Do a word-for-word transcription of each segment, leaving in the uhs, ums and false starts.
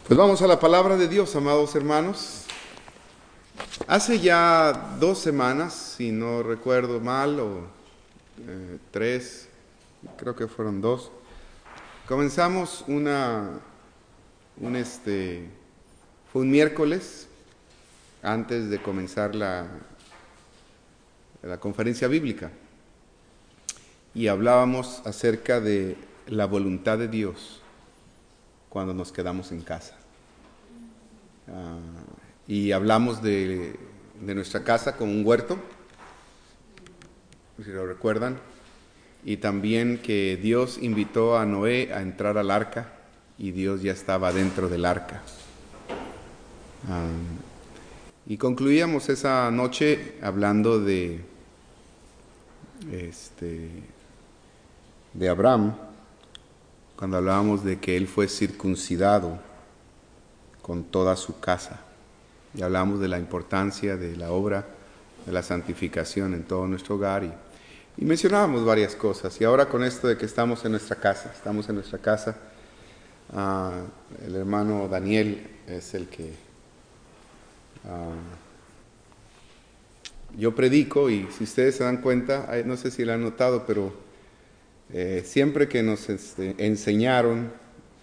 Pues vamos a la palabra de Dios, amados hermanos. Hace ya dos semanas, si no recuerdo mal, o eh, tres, creo que fueron dos, comenzamos una, un este, fue un miércoles antes de comenzar la, la conferencia bíblica y hablábamos acerca de la voluntad de Dios cuando nos quedamos en casa. Uh, y hablamos de, de nuestra casa como un huerto, si lo recuerdan, y también que Dios invitó a Noé a entrar al arca y Dios ya estaba dentro del arca. Uh, y concluíamos esa noche hablando de, este, de Abraham, cuando hablábamos de que él fue circuncidado con toda su casa. Y hablamos de la importancia de la obra de la santificación en todo nuestro hogar. Y, y mencionábamos varias cosas. Y ahora con esto de que estamos en nuestra casa, estamos en nuestra casa, uh, el hermano Daniel es el que uh, yo predico. Y si ustedes se dan cuenta, no sé si lo han notado, pero eh, siempre que nos este, enseñaron,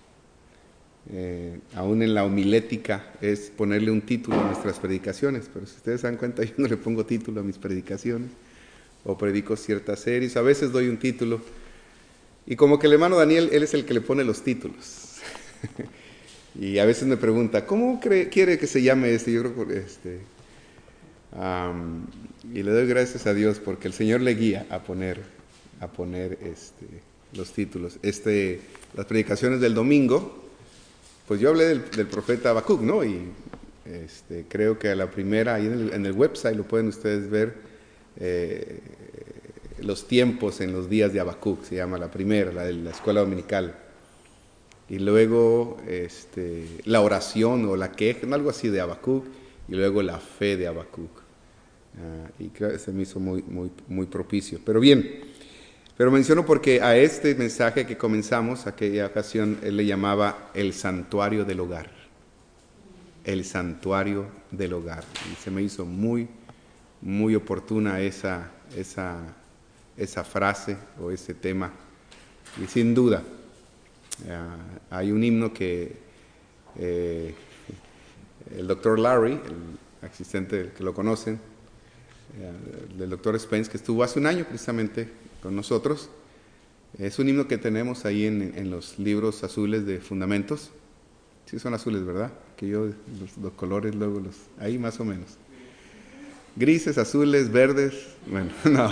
Eh, aún en la homilética, es ponerle un título a nuestras predicaciones, pero si ustedes se dan cuenta, yo no le pongo título a mis predicaciones, o predico ciertas series, a veces doy un título, y como que el hermano Daniel, él es el que le pone los títulos, y a veces me pregunta, ¿cómo cree, quiere que se llame este? Yo creo que este, um, y le doy gracias a Dios, porque el Señor le guía a poner, a poner este, los títulos. Este, las predicaciones del domingo, pues yo hablé del, del profeta Habacuc, ¿no? Y este, creo que a la primera, ahí en el, en el website lo pueden ustedes ver, eh, los tiempos en los días de Habacuc, se llama la primera, la de la escuela dominical. Y luego este, la oración o la queja, algo así de Habacuc, y luego la fe de Habacuc. Uh, y creo que se me hizo muy, muy, muy propicio. Pero bien. Pero menciono porque a este mensaje que comenzamos, aquella ocasión, él le llamaba el santuario del hogar. El santuario del hogar. Y se me hizo muy, muy oportuna esa, esa, esa frase o ese tema. Y sin duda, uh, hay un himno que eh, el doctor Larry, el asistente que lo conocen, uh, del doctor Spence, que estuvo hace un año precisamente con nosotros, es un himno que tenemos ahí en, en los libros azules de fundamentos. Sí son azules, ¿verdad? Que yo los, los colores luego los, ahí más o menos. Grises, azules, verdes, bueno, no.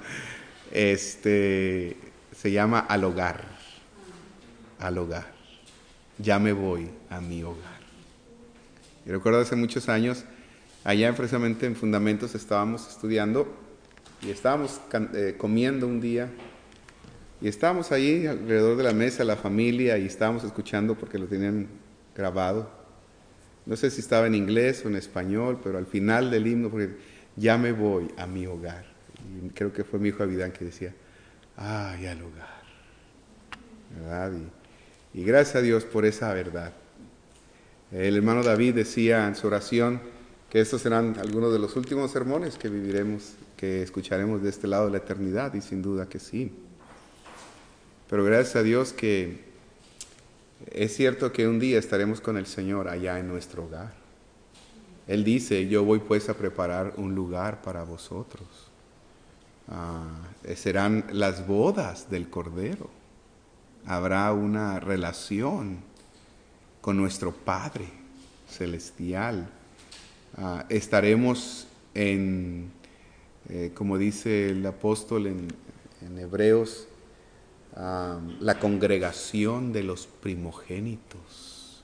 Este, se llama Al hogar. Al hogar. Ya me voy a mi hogar. Y recuerdo hace muchos años, allá precisamente en fundamentos estábamos estudiando. Y estábamos eh, comiendo un día, y estábamos ahí alrededor de la mesa, la familia, y estábamos escuchando porque lo tenían grabado. No sé si estaba en inglés o en español, pero al final del himno, porque ya me voy a mi hogar. Y creo que fue mi hijo Abidán que decía, ay, al hogar. ¿Verdad? Y, y gracias a Dios por esa verdad. El hermano David decía en su oración que estos serán algunos de los últimos sermones que viviremos, que escucharemos de este lado de la eternidad, y sin duda que sí. Pero gracias a Dios que es cierto que un día estaremos con el Señor allá en nuestro hogar. Él dice, yo voy pues a preparar un lugar para vosotros. Ah, serán las bodas del Cordero. Habrá una relación con nuestro Padre Celestial. Ah, estaremos en, eh, como dice el apóstol en, en Hebreos, um, la congregación de los primogénitos.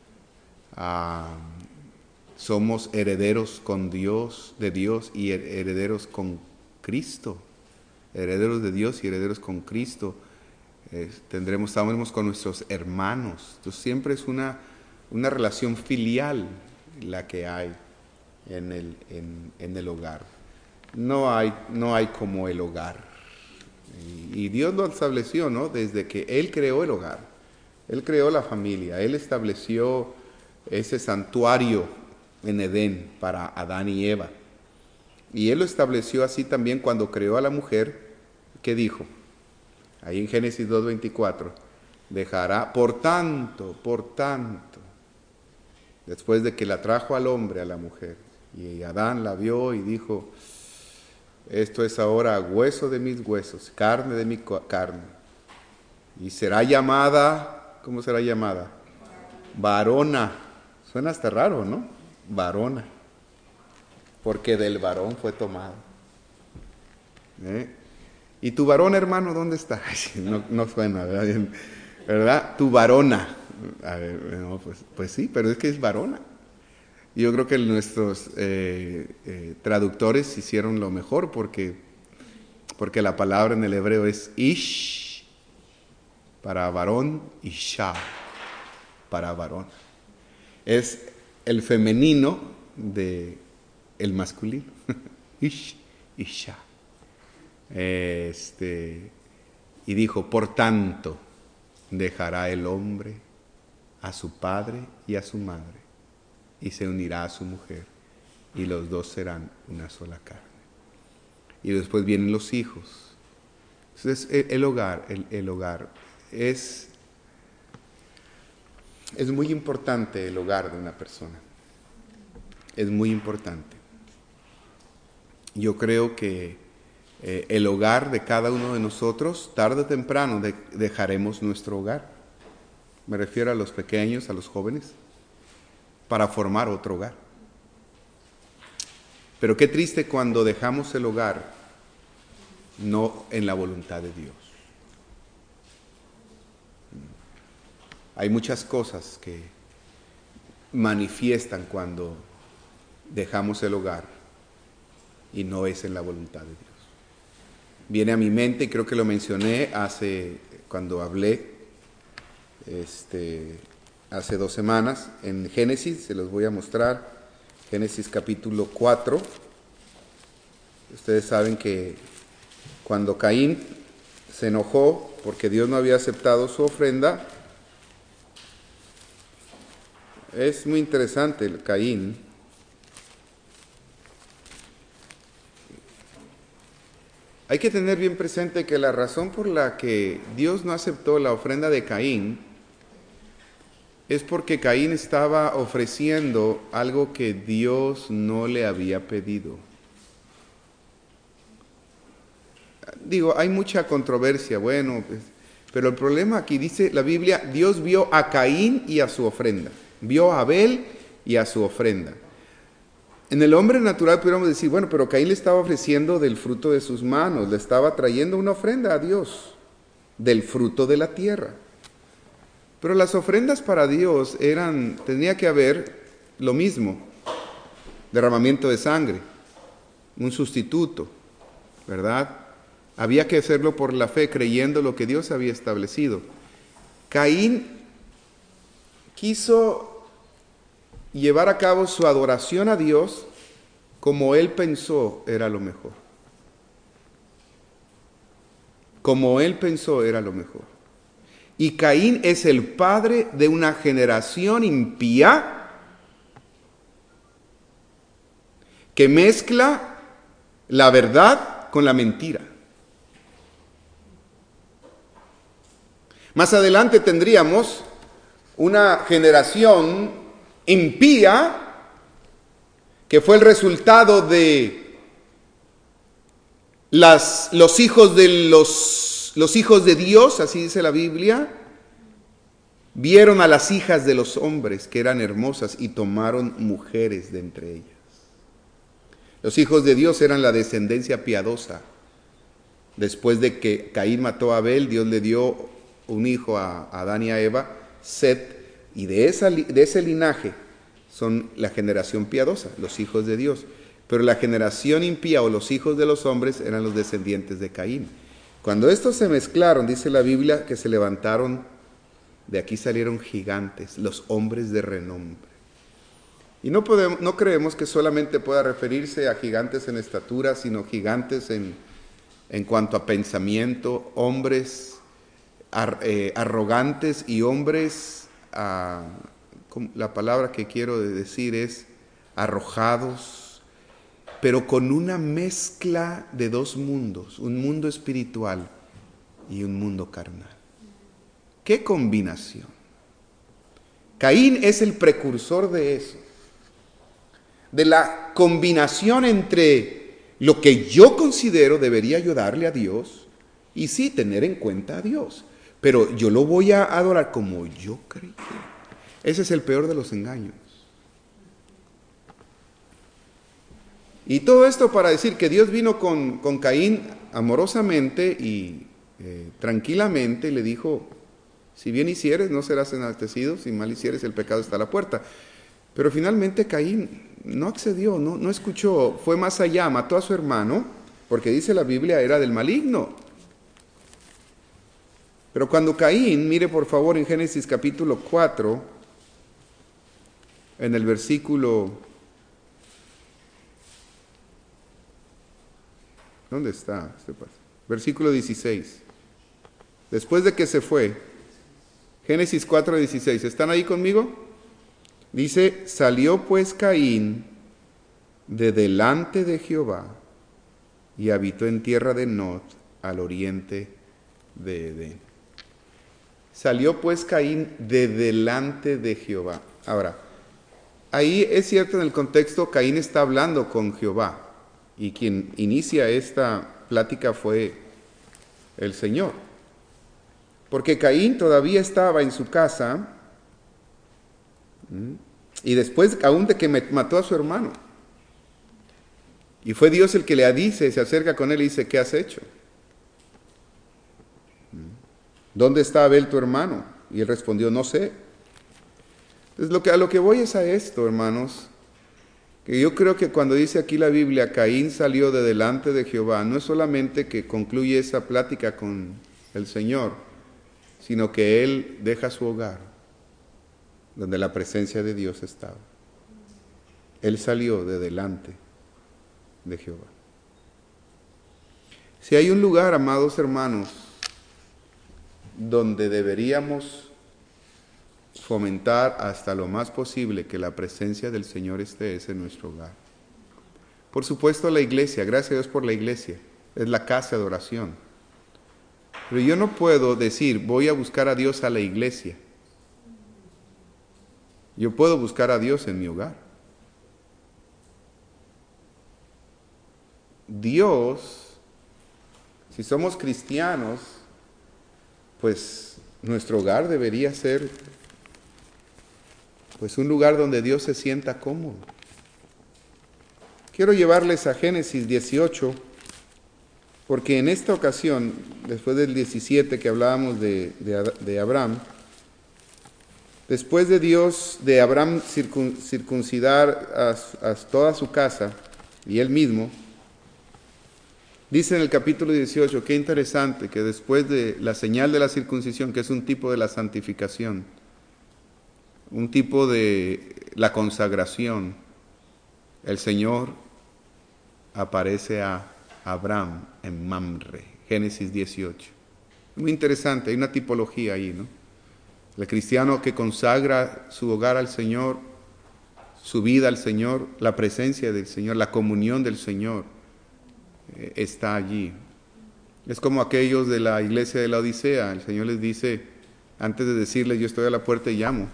Um, somos herederos con Dios, de Dios, y herederos con Cristo. Herederos de Dios y herederos con Cristo. Eh, tendremos, estaremos con nuestros hermanos. Entonces siempre es una, una relación filial la que hay en el, en, en el hogar. No hay, no hay como el hogar. Y, y Dios lo estableció, ¿no? Desde que Él creó el hogar. Él creó la familia. Él estableció ese santuario en Edén para Adán y Eva. Y Él lo estableció así también cuando creó a la mujer. ¿Qué dijo? Ahí en Génesis dos veinticuatro, dejará, por tanto, por tanto, después de que la trajo al hombre, a la mujer, y Adán la vio y dijo, esto es ahora hueso de mis huesos, carne de mi carne, y será llamada, ¿cómo será llamada? Varona. Suena hasta raro, ¿no? Varona, porque del varón fue tomado. ¿Eh? ¿Y tu varón, hermano, dónde está? No, no suena, ¿verdad? ¿Verdad? Tu varona. A ver, no, pues, pues sí, pero es que es varona. Yo creo que nuestros eh, eh, traductores hicieron lo mejor porque, porque la palabra en el hebreo es ish para varón, isha para varón. Es el femenino de el masculino. Ish, isha. Este, y dijo, por tanto, dejará el hombre a su padre y a su madre, y se unirá a su mujer, y los dos serán una sola carne. Y después vienen los hijos. Entonces, el, el hogar, el, el hogar es, es muy importante, el hogar de una persona. Es muy importante. Yo creo que Eh, el hogar de cada uno de nosotros, tarde o temprano de, dejaremos nuestro hogar. Me refiero a los pequeños, a los jóvenes, para formar otro hogar. Pero qué triste cuando dejamos el hogar no en la voluntad de Dios. Hay muchas cosas que manifiestan cuando dejamos el hogar y no es en la voluntad de Dios. Viene a mi mente, y creo que lo mencioné hace, cuando hablé, este, hace dos semanas, en Génesis, se los voy a mostrar, Génesis capítulo cuatro. Ustedes saben que cuando Caín se enojó porque Dios no había aceptado su ofrenda, es muy interesante el Caín. Hay que tener bien presente que la razón por la que Dios no aceptó la ofrenda de Caín es porque Caín estaba ofreciendo algo que Dios no le había pedido. Digo, hay mucha controversia, bueno, pues, pero el problema aquí dice la Biblia, Dios vio a Caín y a su ofrenda, vio a Abel y a su ofrenda. En el hombre natural pudiéramos decir, bueno, pero Caín le estaba ofreciendo del fruto de sus manos, le estaba trayendo una ofrenda a Dios, del fruto de la tierra. Pero las ofrendas para Dios eran, tenía que haber lo mismo, derramamiento de sangre, un sustituto, ¿verdad? Había que hacerlo por la fe, creyendo lo que Dios había establecido. Caín quiso llevar a cabo su adoración a Dios como él pensó era lo mejor. Como él pensó era lo mejor. Y Caín es el padre de una generación impía que mezcla la verdad con la mentira. Más adelante tendríamos una generación impía, que fue el resultado de las, los hijos de los, los hijos de Dios, así dice la Biblia, vieron a las hijas de los hombres que eran hermosas y tomaron mujeres de entre ellas. Los hijos de Dios eran la descendencia piadosa. Después de que Caín mató a Abel, Dios le dio un hijo a Adán y a Eva, Set, y de, esa, de ese linaje son la generación piadosa, los hijos de Dios. Pero la generación impía o los hijos de los hombres eran los descendientes de Caín. Cuando estos se mezclaron, dice la Biblia, que se levantaron, de aquí salieron gigantes, los hombres de renombre. Y no, podemos, no creemos que solamente pueda referirse a gigantes en estatura, sino gigantes en, en cuanto a pensamiento, hombres ar, eh, arrogantes y hombres... Uh, la palabra que quiero decir es arrojados, pero con una mezcla de dos mundos, un mundo espiritual y un mundo carnal. ¡Qué combinación! Caín es el precursor de eso, de la combinación entre lo que yo considero debería ayudarle a Dios y sí tener en cuenta a Dios, pero yo lo voy a adorar como yo creí. Ese es el peor de los engaños. Y todo esto para decir que Dios vino con, con Caín amorosamente y eh, tranquilamente y le dijo: si bien hicieres, no serás enaltecido; si mal hicieres, el pecado está a la puerta. Pero finalmente Caín no accedió, no, no escuchó, fue más allá, mató a su hermano, porque dice la Biblia, era del maligno. Pero cuando Caín, mire por favor en Génesis capítulo cuatro, en el versículo... ¿Dónde está este paso? Versículo dieciséis. Después de que se fue, Génesis cuatro dieciséis, ¿están ahí conmigo? Dice: salió pues Caín de delante de Jehová y habitó en tierra de Nod, al oriente de Edén. Salió pues Caín de delante de Jehová. Ahora, ahí es cierto, en el contexto Caín está hablando con Jehová y quien inicia esta plática fue el Señor. Porque Caín todavía estaba en su casa y después aún de que mató a su hermano. Y fue Dios el que le dice, se acerca con él y dice: ¿qué has hecho? ¿Dónde está Abel tu hermano? Y él respondió: no sé. Entonces lo que, a lo que voy es a esto, hermanos, que yo creo que cuando dice aquí la Biblia, Caín salió de delante de Jehová, no es solamente que concluye esa plática con el Señor, sino que él deja su hogar, donde la presencia de Dios estaba. Él salió de delante de Jehová. Si hay un lugar, amados hermanos, donde deberíamos fomentar hasta lo más posible que la presencia del Señor esté, es en nuestro hogar. Por supuesto la iglesia, gracias a Dios por la iglesia, es la casa de oración. Pero yo no puedo decir: voy a buscar a Dios a la iglesia. Yo puedo buscar a Dios en mi hogar. Dios, si somos cristianos, pues nuestro hogar debería ser pues un lugar donde Dios se sienta cómodo. Quiero llevarles a Génesis dieciocho, porque en esta ocasión, después del diecisiete que hablábamos de, de, de Abraham, después de Dios, de Abraham circun, circuncidar a, a toda su casa y él mismo, dice en el capítulo dieciocho, qué interesante, que después de la señal de la circuncisión, que es un tipo de la santificación, un tipo de la consagración, el Señor aparece a Abraham en Mamre, Génesis dieciocho. Muy interesante, hay una tipología ahí, ¿no? El cristiano que consagra su hogar al Señor, su vida al Señor, la presencia del Señor, la comunión del Señor eh, está allí. Es como aquellos de la iglesia de la Odisea. El Señor les dice, antes de decirles: yo estoy a la puerta y llamo.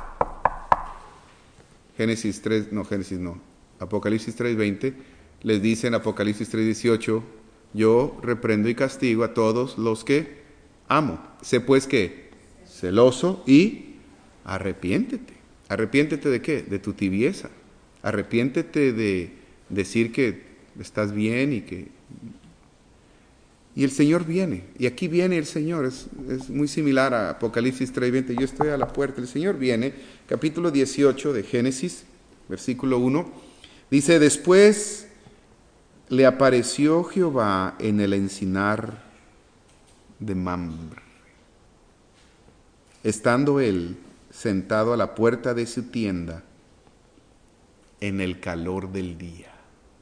Génesis tres, no, Génesis no, Apocalipsis tres veinte, les dice en Apocalipsis tres dieciocho, yo reprendo y castigo a todos los que amo. Sé pues que celoso y arrepiéntete. ¿Arrepiéntete de qué? De tu tibieza. Arrepiéntete de decir que estás bien y que... Y el Señor viene, y aquí viene el Señor, es, es muy similar a Apocalipsis tres veinte, yo estoy a la puerta, el Señor viene, capítulo dieciocho de Génesis, versículo uno, dice, después le apareció Jehová en el encinar de Mamre, estando él sentado a la puerta de su tienda en el calor del día.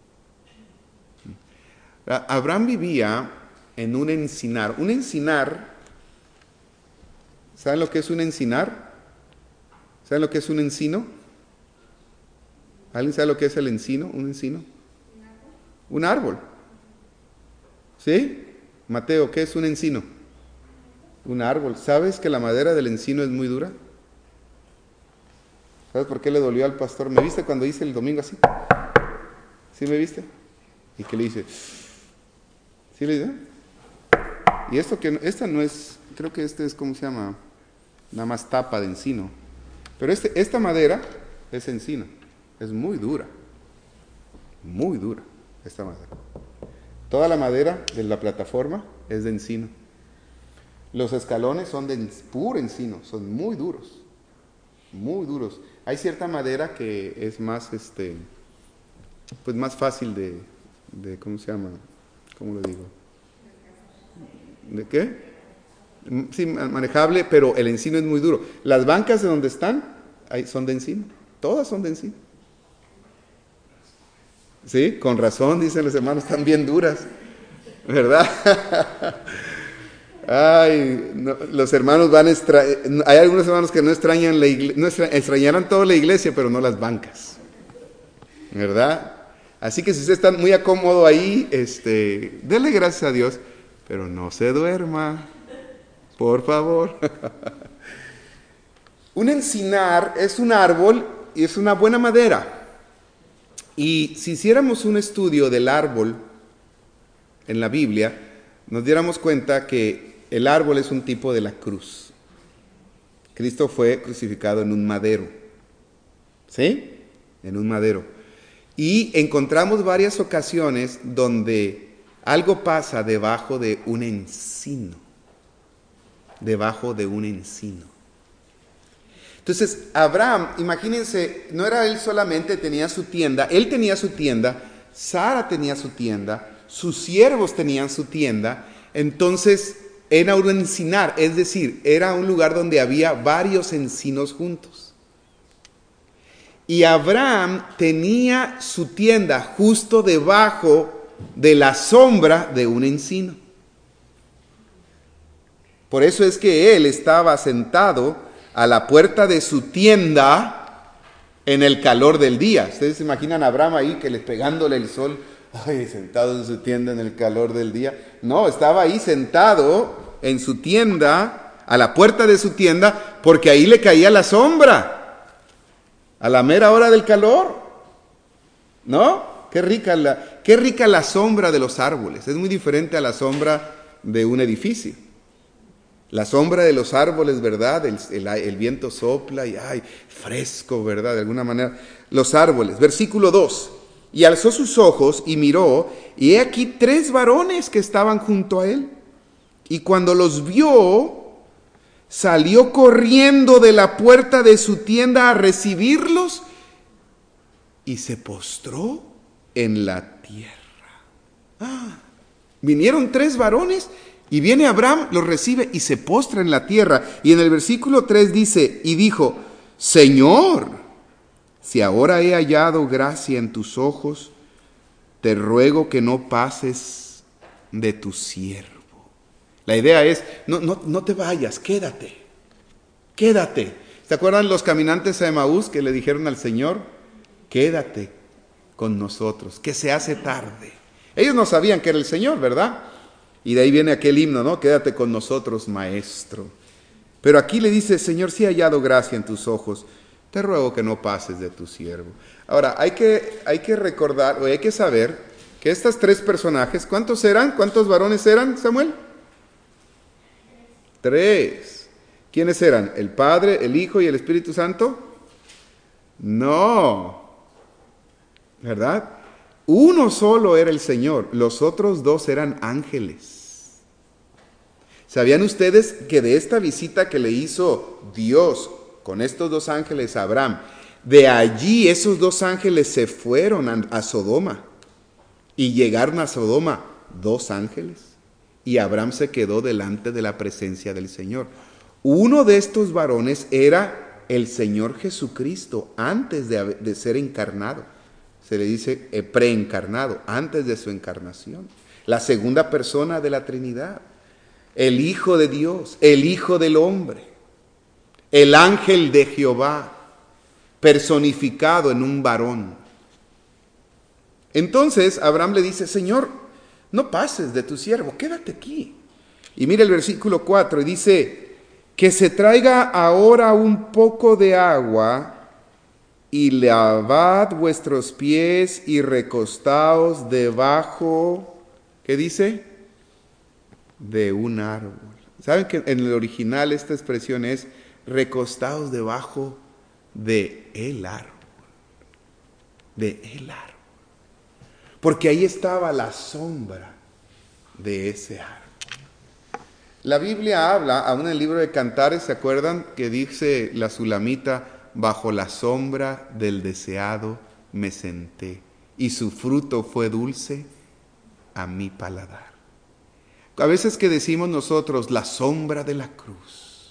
Abraham vivía en un encinar. Un encinar, ¿saben lo que es un encinar? ¿Saben lo que es un encino? ¿Alguien sabe lo que es el encino? ¿Un encino? Un árbol. ¿Sí? Mateo, ¿qué es un encino? Un árbol. ¿Sabes que la madera del encino es muy dura? ¿Sabes por qué le dolió al pastor? ¿Me viste cuando hice el domingo así? ¿Sí me viste? Y que le dice, ¿sí le dice? Y esto que, esta no es, creo que este es, ¿cómo se llama? Nada más tapa de encino. Pero este, esta madera es encino. Es muy dura. Muy dura esta madera. Toda la madera de la plataforma es de encino. Los escalones son de puro encino, son muy duros. Muy duros. Hay cierta madera que es más, este, pues más fácil de, de, ¿cómo se llama? ¿Cómo lo digo? ¿De qué? Sí, manejable, pero el encino es muy duro. Las bancas de donde están ahí son de encino. Todas son de encino. Sí, con razón, dicen los hermanos, están bien duras, ¿verdad? Ay, no, los hermanos van a extra... hay algunos hermanos que no extrañan la iglesia, no extra... extrañarán toda la iglesia, pero no las bancas, ¿verdad? Así que si usted está muy acómodo ahí, este, dele gracias a Dios, pero no se duerma, por favor. Un encinar es un árbol y es una buena madera. Y si hiciéramos un estudio del árbol en la Biblia, nos diéramos cuenta que el árbol es un tipo de la cruz. Cristo fue crucificado en un madero. ¿Sí? En un madero. Y encontramos varias ocasiones donde algo pasa debajo de un encino. Debajo de un encino. Entonces, Abraham, imagínense, no era él solamente, tenía su tienda, él tenía su tienda, Sara tenía su tienda, sus siervos tenían su tienda, entonces era un encinar, es decir, era un lugar donde había varios encinos juntos. Y Abraham tenía su tienda justo debajo de la sombra de un encino. Por eso es que él estaba sentado a la puerta de su tienda en el calor del día. Ustedes se imaginan a Abraham ahí que le pegándole el sol, ay, sentado en su tienda en el calor del día. No, estaba ahí sentado en su tienda, a la puerta de su tienda, porque ahí le caía la sombra, a la mera hora del calor. ¿No? Qué rica la, qué rica la sombra de los árboles. Es muy diferente a la sombra de un edificio. La sombra de los árboles, ¿verdad? El, el, el viento sopla y ¡ay! Fresco, ¿verdad? De alguna manera. Los árboles. Versículo dos. Y alzó sus ojos y miró, y he aquí tres varones que estaban junto a él. Y cuando los vio, salió corriendo de la puerta de su tienda a recibirlos y se postró en la tierra. ¡Ah! Vinieron tres varones. Y viene Abraham, los recibe y se postra en la tierra. Y en el versículo tres dice, y dijo, Señor, si ahora he hallado gracia en tus ojos, te ruego que no pases de tu siervo. La idea es, no, no, no te vayas, quédate, quédate. ¿Se acuerdan los caminantes a Emaús que le dijeron al Señor, quédate con nosotros, que se hace tarde? Ellos no sabían que era el Señor, ¿verdad? Y de ahí viene aquel himno, ¿no? Quédate con nosotros, maestro. Pero aquí le dice, Señor, si he hallado gracia en tus ojos, te ruego que no pases de tu siervo. Ahora, hay que, hay que recordar, o hay que saber, que estos tres personajes, ¿cuántos eran? ¿Cuántos varones eran, Samuel? Tres. ¿Quiénes eran? ¿El Padre, el Hijo y el Espíritu Santo? No. ¿Verdad? Uno solo era el Señor, los otros dos eran ángeles. ¿Sabían ustedes que de esta visita que le hizo Dios con estos dos ángeles a Abraham, de allí esos dos ángeles se fueron a, a Sodoma y llegaron a Sodoma dos ángeles y Abraham se quedó delante de la presencia del Señor? Uno de estos varones era el Señor Jesucristo antes de, de ser encarnado. Se le dice eh, preencarnado, antes de su encarnación. La segunda persona de la Trinidad. El Hijo de Dios, el Hijo del hombre, el ángel de Jehová. personificado en un varón. Entonces Abraham le dice, Señor, no pases de tu siervo, quédate aquí. Y mira el versículo cuatro, y dice, que se traiga ahora un poco de agua y lavad vuestros pies y recostaos debajo, ¿qué dice? De un árbol. ¿Saben que en el original esta expresión es recostaos debajo de el árbol? De el árbol. Porque ahí estaba la sombra de ese árbol. La Biblia habla, aún en el libro de Cantares, ¿se acuerdan? Que dice la Sulamita, bajo la sombra del deseado me senté, y su fruto fue dulce a mi paladar. A veces que decimos nosotros, la sombra de la cruz,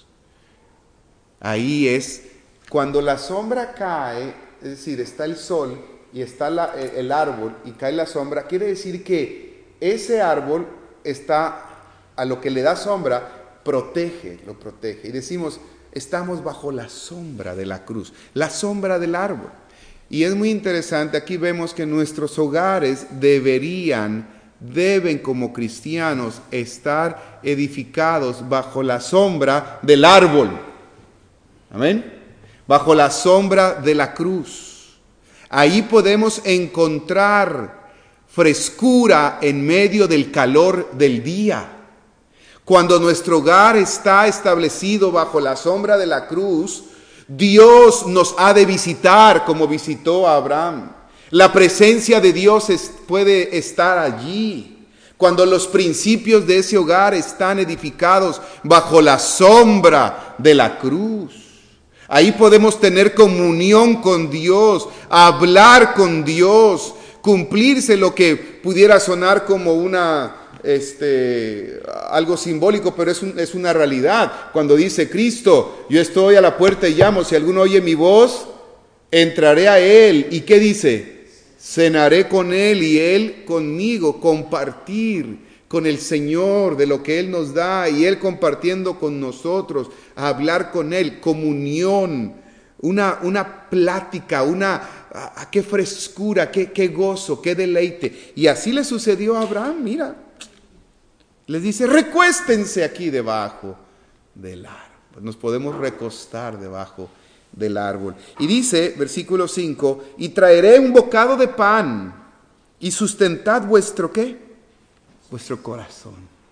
ahí es cuando la sombra cae, es decir, está el sol y está la, el árbol y cae la sombra, quiere decir que ese árbol está, a lo que le da sombra, protege, lo protege. Y decimos, estamos bajo la sombra de la cruz, la sombra del árbol. Y es muy interesante, aquí vemos que nuestros hogares deberían, deben como cristianos estar edificados bajo la sombra del árbol. Amén. Bajo la sombra de la cruz. Ahí podemos encontrar frescura en medio del calor del día. Cuando nuestro hogar está establecido bajo la sombra de la cruz, Dios nos ha de visitar como visitó a Abraham. La presencia de Dios es, puede estar allí. Cuando los principios de ese hogar están edificados bajo la sombra de la cruz. Ahí podemos tener comunión con Dios, hablar con Dios, cumplirse lo que pudiera sonar como una... Este, algo simbólico, pero es, un, es una realidad. Cuando dice Cristo, yo estoy a la puerta y llamo, si alguno oye mi voz, entraré a él. ¿Y qué dice? Cenaré con él y él conmigo, compartir con el Señor de lo que él nos da y él compartiendo con nosotros, hablar con él, comunión, una, una plática, una, ah, qué frescura, qué, qué gozo, qué deleite. Y así le sucedió a Abraham, mira. Les dice, recuéstense aquí debajo del árbol. Nos podemos recostar debajo del árbol. Y dice, versículo cinco, y traeré un bocado de pan y sustentad vuestro, ¿qué? Vuestro corazón.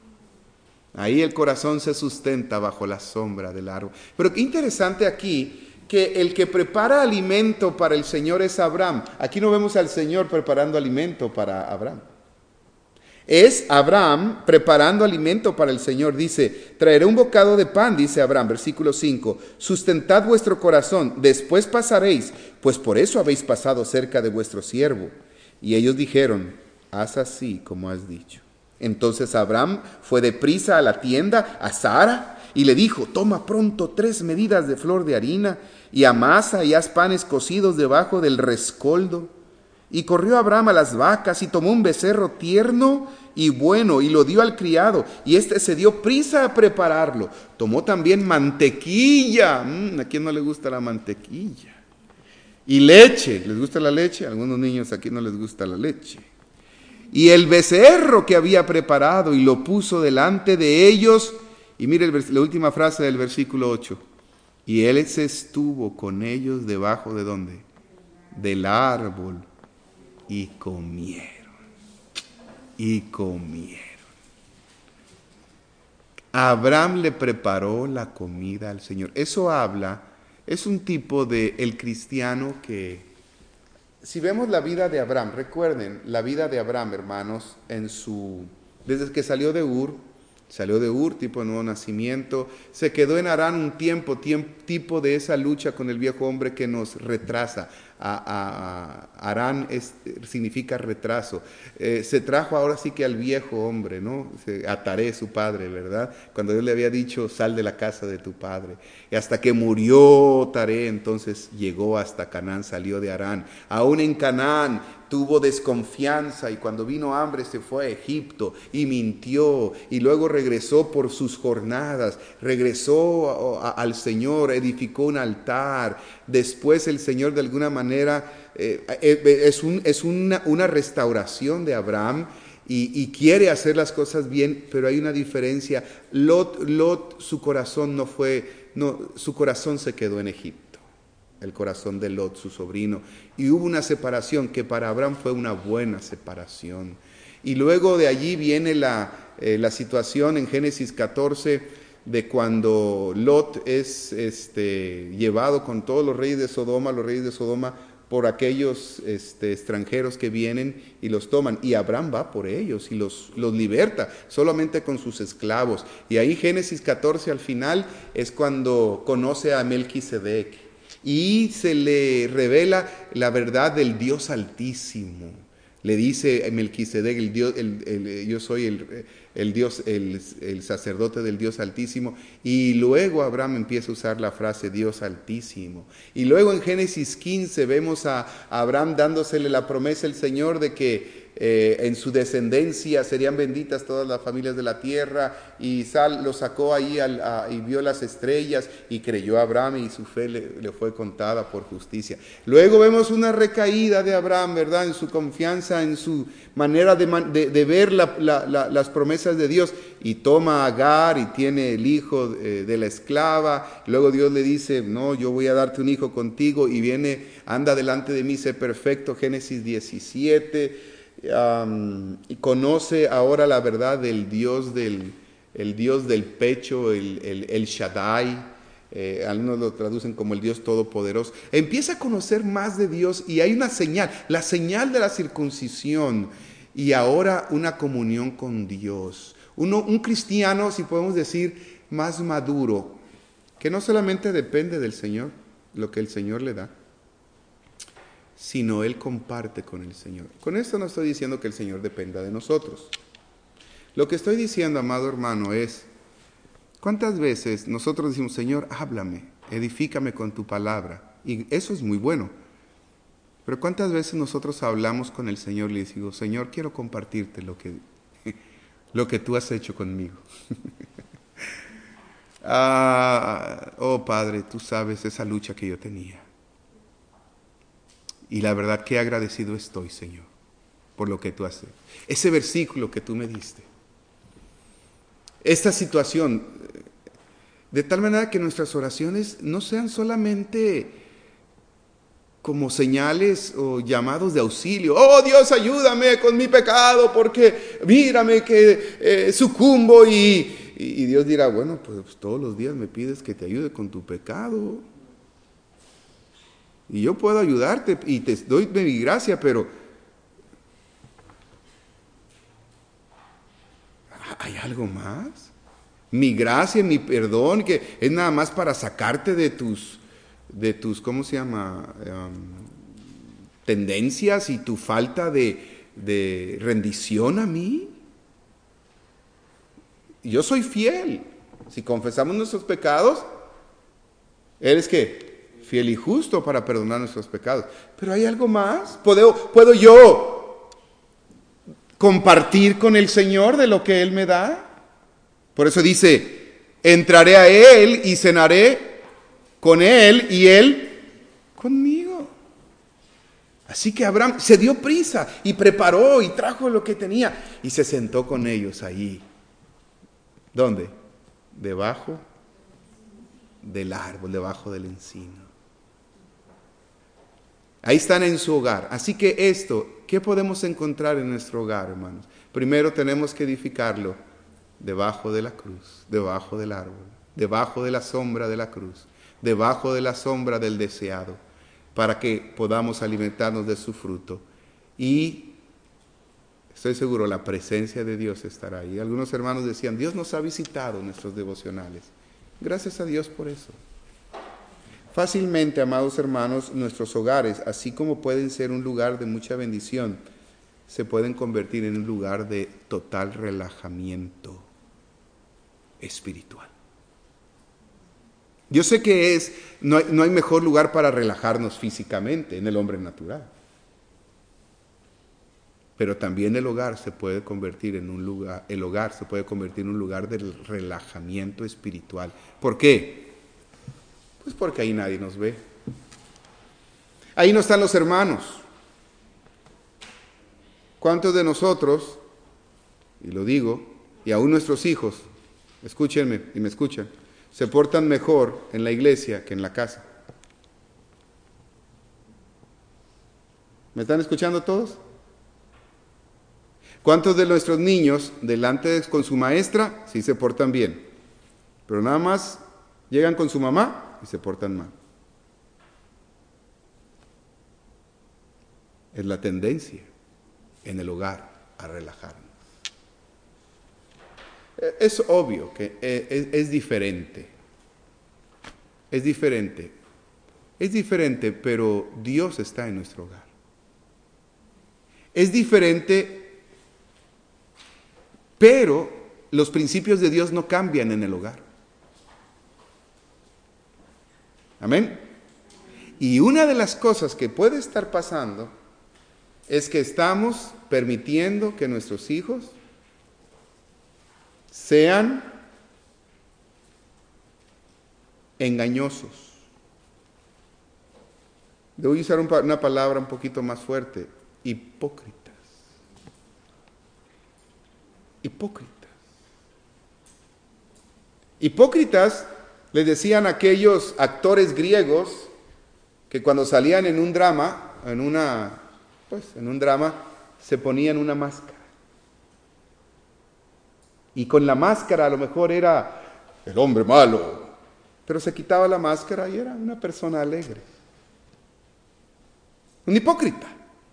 Ahí el corazón se sustenta bajo la sombra del árbol. Pero qué interesante aquí, que el que prepara alimento para el Señor es Abraham. Aquí no vemos al Señor preparando alimento para Abraham. Es Abraham preparando alimento para el Señor. Dice, traeré un bocado de pan, dice Abraham, versículo cinco. Sustentad vuestro corazón, después pasaréis, pues por eso habéis pasado cerca de vuestro siervo. Y ellos dijeron, haz así como has dicho. Entonces Abraham fue deprisa a la tienda, a Sara, y le dijo, toma pronto tres medidas de flor de harina, y amasa y haz panes cocidos debajo del rescoldo. Y corrió Abraham a las vacas y tomó un becerro tierno y bueno y lo dio al criado. Y éste se dio prisa a prepararlo. Tomó también mantequilla. Mm, ¿a quién no le gusta la mantequilla? Y leche. ¿Les gusta la leche? A algunos niños aquí no les gusta la leche. Y el becerro que había preparado y lo puso delante de ellos. Y mire el, la última frase del versículo ocho. Y él se estuvo con ellos debajo de ¿dónde? Del árbol. Y comieron, y comieron. Abraham le preparó la comida al Señor. Eso habla, es un tipo de el cristiano que, si vemos la vida de Abraham, recuerden, la vida de Abraham, hermanos, en su, desde que salió de Ur, salió de Ur, tipo de nuevo nacimiento, se quedó en Harán un tiempo, tiempo, tipo de esa lucha con el viejo hombre que nos retrasa. a, a, a Harán es, significa retraso. Eh, se trajo ahora sí que al viejo hombre, ¿no? A Taré, su padre, ¿verdad? Cuando Dios le había dicho, sal de la casa de tu padre. Y hasta que murió Taré, entonces llegó hasta Canaán, salió de Harán. Aún en Canaán tuvo desconfianza y cuando vino hambre se fue a Egipto y mintió y luego regresó por sus jornadas, regresó a, a, al Señor, edificó un altar. Después el Señor de alguna manera eh, es, un, es una, una restauración de Abraham y, y quiere hacer las cosas bien, pero hay una diferencia. Lot, Lot su corazón no fue, no, su corazón se quedó en Egipto. El corazón de Lot, su sobrino, y hubo una separación que para Abraham fue una buena separación. Y luego de allí viene la, eh, la situación en Génesis catorce de cuando Lot es este, llevado con todos los reyes de Sodoma, los reyes de Sodoma, por aquellos este, extranjeros que vienen y los toman. Y Abraham va por ellos y los, los liberta, solamente con sus esclavos. Y ahí Génesis catorce al final es cuando conoce a Melquisedec. Y se le revela la verdad del Dios Altísimo. Le dice Melquisedec, el Dios, el, el, yo soy el, el Dios, el, el sacerdote del Dios Altísimo. Y luego Abraham empieza a usar la frase Dios Altísimo. Y luego en Génesis quince vemos a Abraham dándosele la promesa al Señor de que Eh, en su descendencia serían benditas todas las familias de la tierra, y Sal lo sacó ahí al, a, y vio las estrellas y creyó a Abraham y su fe le, le fue contada por justicia. Luego vemos una recaída de Abraham, ¿verdad? En su confianza, en su manera de, de, de ver la, la, la, las promesas de Dios, y toma a Agar y tiene el hijo eh, de la esclava. Luego Dios le dice, no, yo voy a darte un hijo contigo, y viene, anda delante de mí, sé perfecto, Génesis diecisiete. Um, y conoce ahora la verdad del Dios del, el Dios del pecho, el, el, el Shaddai, eh, algunos lo traducen como el Dios Todopoderoso. Empieza a conocer más de Dios y hay una señal, la señal de la circuncisión, y ahora una comunión con Dios. Uno, un cristiano, si podemos decir, más maduro, que no solamente depende del Señor, lo que el Señor le da, sino Él comparte con el Señor. Con esto no estoy diciendo que el Señor dependa de nosotros. Lo que estoy diciendo, amado hermano, es, ¿cuántas veces nosotros decimos, Señor, háblame, edifícame con tu palabra? Y eso es muy bueno. Pero ¿cuántas veces nosotros hablamos con el Señor y le decimos, Señor, quiero compartirte lo que, lo que tú has hecho conmigo? ah, oh Padre, tú sabes esa lucha que yo tenía. Y la verdad que agradecido estoy, Señor, por lo que tú haces. Ese versículo que tú me diste. Esta situación, de tal manera que nuestras oraciones no sean solamente como señales o llamados de auxilio. Oh Dios, ayúdame con mi pecado porque mírame que eh, sucumbo. Y, y Dios dirá, bueno, pues todos los días me pides que te ayude con tu pecado. Y yo puedo ayudarte y te doy mi gracia, pero ¿hay algo más? Mi gracia, mi perdón, que es nada más para sacarte de tus, de tus, ¿cómo se llama? Um, tendencias y tu falta de, de rendición a mí. Yo soy fiel. Si confesamos nuestros pecados, ¿eres qué? Fiel y justo para perdonar nuestros pecados. Pero hay algo más. ¿Puedo, ¿Puedo yo compartir con el Señor de lo que Él me da? Por eso dice, entraré a Él y cenaré con Él y Él conmigo. Así que Abraham se dio prisa y preparó y trajo lo que tenía y se sentó con ellos allí. ¿Dónde? Debajo del árbol, debajo del encino. Ahí están en su hogar. Así que esto, ¿qué podemos encontrar en nuestro hogar, hermanos? Primero tenemos que edificarlo debajo de la cruz, debajo del árbol, debajo de la sombra de la cruz, debajo de la sombra del deseado, para que podamos alimentarnos de su fruto. Y estoy seguro, la presencia de Dios estará ahí. Algunos hermanos decían, Dios nos ha visitado en nuestros devocionales. Gracias a Dios por eso. Fácilmente, amados hermanos, nuestros hogares, así como pueden ser un lugar de mucha bendición, se pueden convertir en un lugar de total relajamiento espiritual. Yo sé que es, no hay, no hay mejor lugar para relajarnos físicamente en el hombre natural. Pero también el hogar se puede convertir en un lugar, el hogar se puede convertir en un lugar de relajamiento espiritual. ¿Por qué? Pues porque ahí nadie nos ve. Ahí no están los hermanos. ¿Cuántos de nosotros, y lo digo, y aún nuestros hijos, escúchenme y me escuchan, se portan mejor en la iglesia que en la casa? ¿Me están escuchando todos? ¿Cuántos de nuestros niños delante de, con su maestra sí se portan bien? Pero nada más llegan con su mamá y se portan mal. Es la tendencia en el hogar a relajarnos. Es obvio que es, es diferente. Es diferente. Es diferente, pero Dios está en nuestro hogar. Es diferente, pero los principios de Dios no cambian en el hogar. Amén. Y una de las cosas que puede estar pasando es que estamos permitiendo que nuestros hijos sean engañosos. Debo usar una palabra un poquito más fuerte: hipócritas. Hipócritas. Hipócritas les decían aquellos actores griegos que cuando salían en un drama, en una, pues, en un drama, se ponían una máscara. Y con la máscara a lo mejor era el hombre malo, pero se quitaba la máscara y era una persona alegre. Un hipócrita.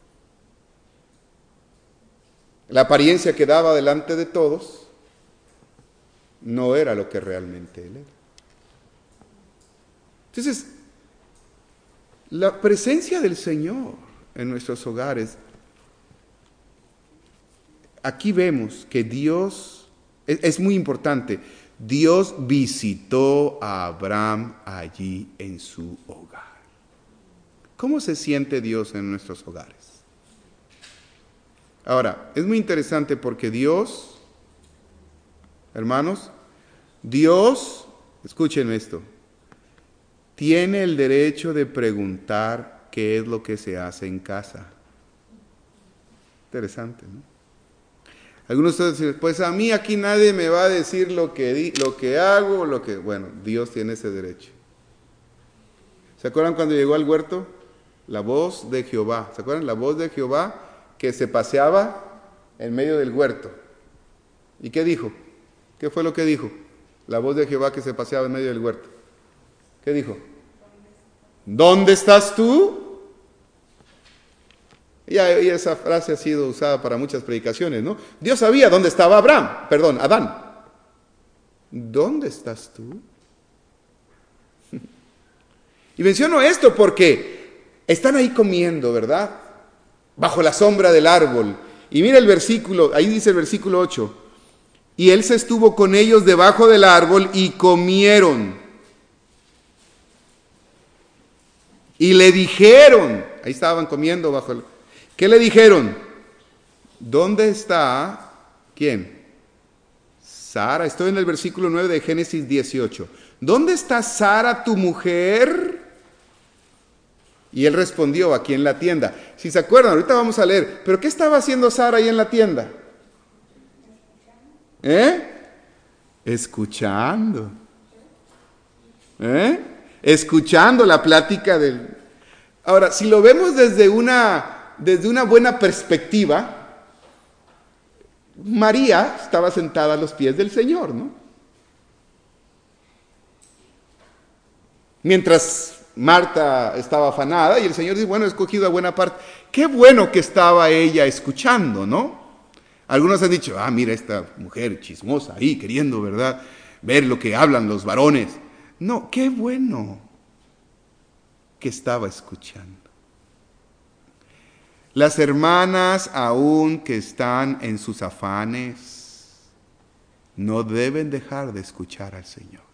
La apariencia que daba delante de todos no era lo que realmente él era. Entonces, la presencia del Señor en nuestros hogares, aquí vemos que Dios, es, es muy importante, Dios visitó a Abraham allí en su hogar. ¿Cómo se siente Dios en nuestros hogares? Ahora, es muy interesante porque Dios, hermanos, Dios, escuchen esto, tiene el derecho de preguntar qué es lo que se hace en casa. Interesante, ¿no? Algunos de ustedes dicen, pues a mí aquí nadie me va a decir lo que, di, lo que hago, lo que... Bueno, Dios tiene ese derecho. ¿Se acuerdan cuando llegó al huerto? La voz de Jehová. ¿Se acuerdan? La voz de Jehová que se paseaba en medio del huerto. ¿Y qué dijo? ¿Qué fue lo que dijo? La voz de Jehová que se paseaba en medio del huerto. ¿Qué dijo? ¿Dónde estás tú? Y esa frase ha sido usada para muchas predicaciones, ¿no? Dios sabía dónde estaba Abraham, perdón, Adán. ¿Dónde estás tú? Y menciono esto porque están ahí comiendo, ¿verdad? Bajo la sombra del árbol. Y mira el versículo, ahí dice el versículo ocho. Y él se estuvo con ellos debajo del árbol y comieron. Y le dijeron, ahí estaban comiendo bajo el... ¿Qué le dijeron? ¿Dónde está? ¿Quién? Sara. Estoy en el versículo nueve de Génesis dieciocho. ¿Dónde está Sara, tu mujer? Y él respondió, aquí en la tienda. Si se acuerdan, ahorita vamos a leer. ¿Pero qué estaba haciendo Sara ahí en la tienda? ¿Eh? Escuchando. ¿Eh? Escuchando la plática del... Ahora, si lo vemos desde una, desde una buena perspectiva, María estaba sentada a los pies del Señor, ¿no? Mientras Marta estaba afanada y el Señor dice, bueno, he escogido a buena parte. Qué bueno que estaba ella escuchando, ¿no? Algunos han dicho, ah, mira esta mujer chismosa ahí, queriendo, ¿verdad?, ver lo que hablan los varones. No, qué bueno. que estaba escuchando. Las hermanas, aun que están en sus afanes, no deben dejar de escuchar al Señor.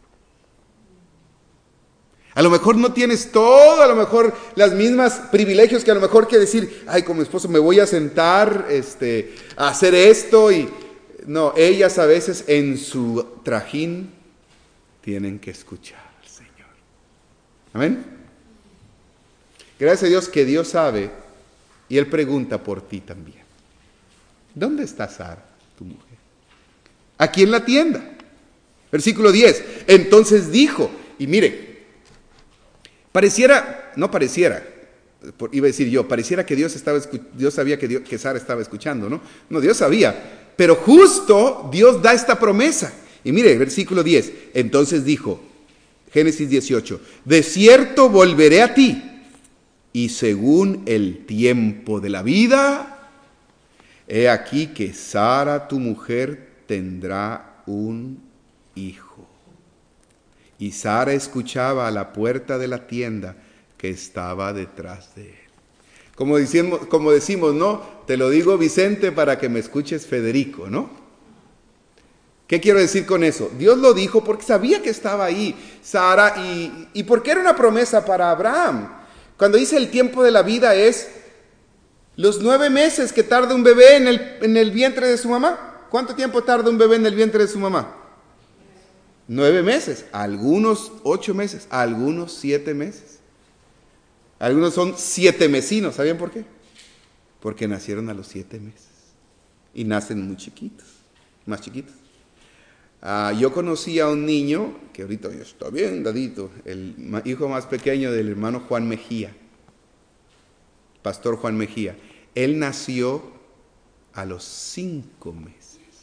A lo mejor no tienes todo, a lo mejor las mismas privilegios que a lo mejor que decir, ay, con mi esposo me voy a sentar este, a hacer esto. Y no, ellas a veces en su trajín tienen que escuchar al Señor. Amén. Gracias a Dios que Dios sabe y Él pregunta por ti también. ¿Dónde está Sara, tu mujer? Aquí en la tienda. Versículo diez. Entonces dijo, y mire, pareciera, no pareciera, iba a decir yo, pareciera que Dios, estaba, Dios sabía que, Dios, que Sara estaba escuchando, ¿no? No, Dios sabía, pero justo Dios da esta promesa. Y mire, versículo diez, entonces dijo, Génesis dieciocho, de cierto volveré a ti, y según el tiempo de la vida, he aquí que Sara, tu mujer, tendrá un hijo. Y Sara escuchaba a la puerta de la tienda que estaba detrás de él. Como decimos, como decimos, ¿no? Te lo digo, Vicente, para que me escuches, Federico, ¿no? ¿Qué quiero decir con eso? Dios lo dijo porque sabía que estaba ahí Sara y, y porque era una promesa para Abraham. Cuando dice el tiempo de la vida es los nueve meses que tarda un bebé en el, en el vientre de su mamá. ¿Cuánto tiempo tarda un bebé en el vientre de su mamá? Nueve meses, algunos ocho meses, algunos siete meses. Algunos son siete mesinos, ¿sabían por qué? Porque nacieron a los siete meses y nacen muy chiquitos, más chiquitos. Uh, yo conocí a un niño, que ahorita ya está bien dadito, el hijo más pequeño del hermano Juan Mejía, pastor Juan Mejía. Él nació a los cinco meses.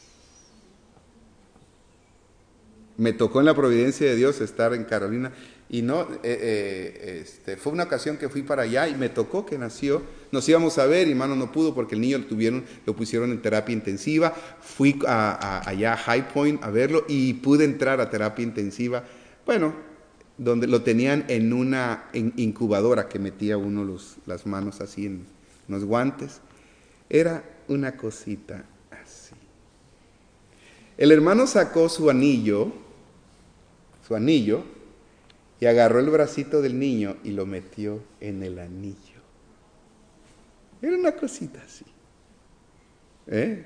Me tocó en la providencia de Dios estar en Carolina y no, eh, eh, este, fue una ocasión que fui para allá y me tocó que nació, nos íbamos a ver y hermano no pudo porque el niño lo tuvieron, lo pusieron en terapia intensiva, fui a, a, allá a High Point a verlo y pude entrar a terapia intensiva, bueno, donde lo tenían en una en incubadora que metía uno los, las manos así en los guantes, era una cosita así. El hermano sacó su anillo, su anillo, y agarró el bracito del niño y lo metió en el anillo. Era una cosita así. ¿Eh?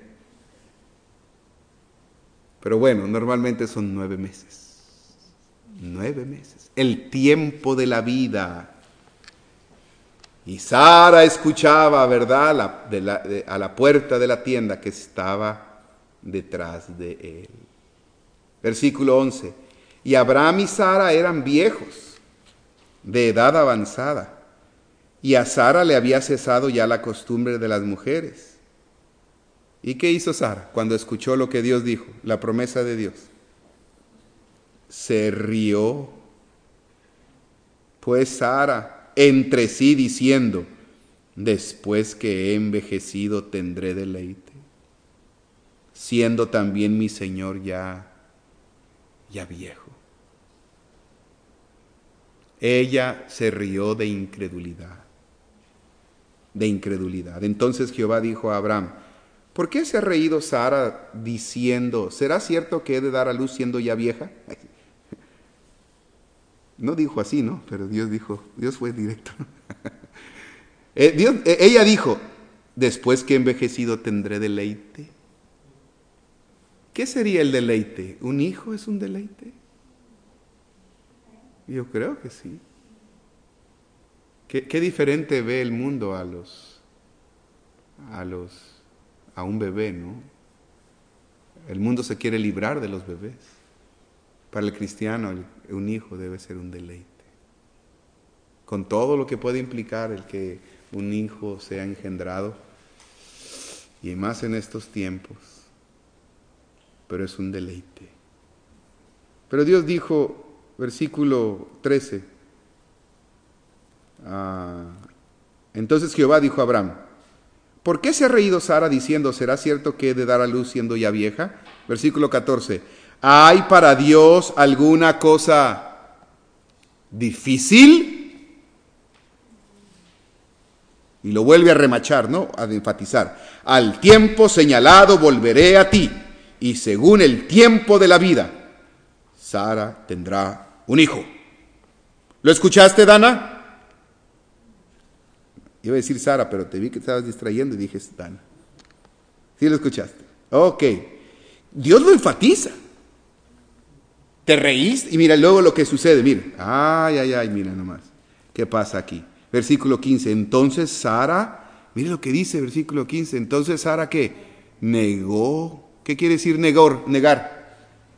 Pero bueno, normalmente son nueve meses. Nueve meses. El tiempo de la vida. Y Sara escuchaba, ¿verdad?, la, de la, de, a la puerta de la tienda que estaba detrás de él. Versículo once. Y Abraham y Sara eran viejos, de edad avanzada, y a Sara le había cesado ya la costumbre de las mujeres. ¿Y qué hizo Sara cuando escuchó lo que Dios dijo, la promesa de Dios? Se rió, pues Sara, entre sí diciendo, después que he envejecido tendré deleite, siendo también mi Señor ya, ya viejo. Ella se rió de incredulidad, de incredulidad. Entonces Jehová dijo a Abraham, ¿por qué se ha reído Sara diciendo, ¿será cierto que he de dar a luz siendo ya vieja? No dijo así, ¿no? Pero Dios dijo, Dios fue directo. eh, Dios, eh, ella dijo, después que he envejecido tendré deleite. ¿Qué sería el deleite? ¿Un hijo es un deleite? Yo creo que sí. ¿Qué, qué diferente ve el mundo a los, a los, a un bebé, ¿no? El mundo se quiere librar de los bebés. Para el cristiano, el, un hijo debe ser un deleite. Con todo lo que puede implicar el que un hijo sea engendrado, y más en estos tiempos, pero es un deleite. Pero Dios dijo, versículo trece, ah, entonces Jehová dijo a Abraham, ¿por qué se ha reído Sara diciendo, ¿será cierto que he de dar a luz siendo ya vieja? Versículo catorce, ¿hay para Dios alguna cosa difícil? Y lo vuelve a remachar, ¿no? A enfatizar. Al tiempo señalado volveré a ti, y según el tiempo de la vida, Sara tendrá un hijo. ¿Lo escuchaste, Dana? Iba a decir Sara, pero te vi que te estabas distrayendo y dije Dana. ¿Sí lo escuchaste? Ok. Dios lo enfatiza. Te reíste y mira luego lo que sucede. Mira, ay, ay, ay, mira nomás. ¿Qué pasa aquí? Versículo quince. Entonces Sara, mire lo que dice versículo quince. Entonces Sara, ¿qué? Negó. ¿Qué quiere decir negor, negar?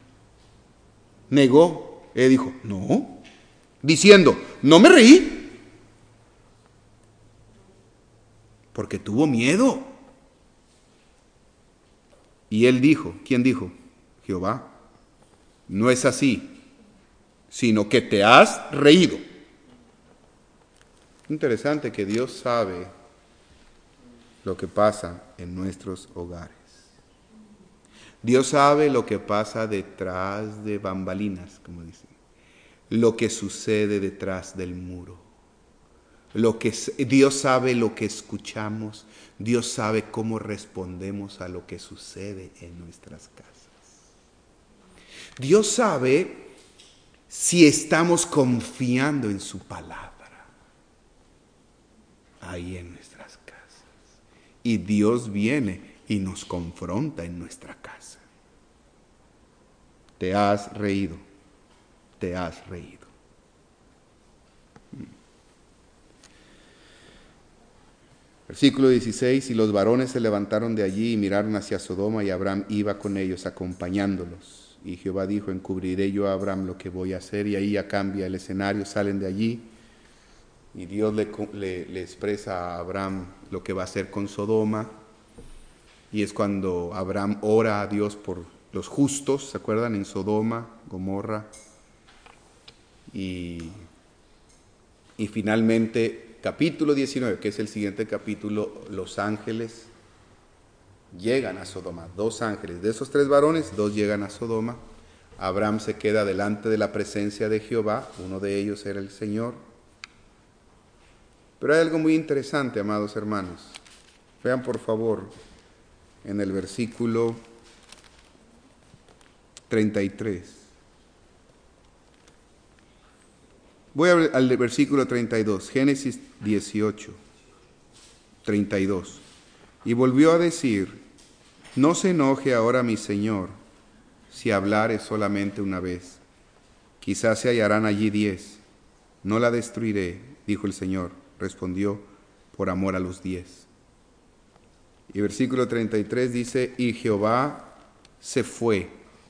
Negó. Él dijo, no. Diciendo, no me reí. Porque tuvo miedo. Y él dijo, ¿quién dijo? Jehová. No es así, sino que te has reído. Interesante que Dios sabe lo que pasa en nuestros hogares. Dios sabe lo que pasa detrás de bambalinas, como dicen. Lo que sucede detrás del muro. Lo que, Dios sabe lo que escuchamos. Dios sabe cómo respondemos a lo que sucede en nuestras casas. Dios sabe si estamos confiando en su palabra ahí en nuestras casas. Y Dios viene y nos confronta en nuestra casa. Te has reído, te has reído. Versículo dieciséis, y los varones se levantaron de allí y miraron hacia Sodoma, y Abraham iba con ellos acompañándolos. Y Jehová dijo, encubriré yo a Abraham lo que voy a hacer. Y ahí ya cambia el escenario, salen de allí. Y Dios le, le, le expresa a Abraham lo que va a hacer con Sodoma. Y es cuando Abraham ora a Dios por los justos, ¿se acuerdan? En Sodoma, Gomorra. Y, y finalmente, capítulo diecinueve, que es el siguiente capítulo, los ángeles llegan a Sodoma, dos ángeles. De esos tres varones, dos llegan a Sodoma. Abraham se queda delante de la presencia de Jehová, uno de ellos era el Señor. Pero hay algo muy interesante, amados hermanos. Vean por favor en el versículo treinta y tres. Voy al versículo treinta y dos, Génesis dieciocho, treinta y dos. Y volvió a decir, no se enoje ahora mi Señor, si hablare solamente una vez. Quizás se hallarán allí diez. No la destruiré, dijo el Señor. Respondió, por amor a los diez. Y versículo treinta y tres dice, y Jehová se fue,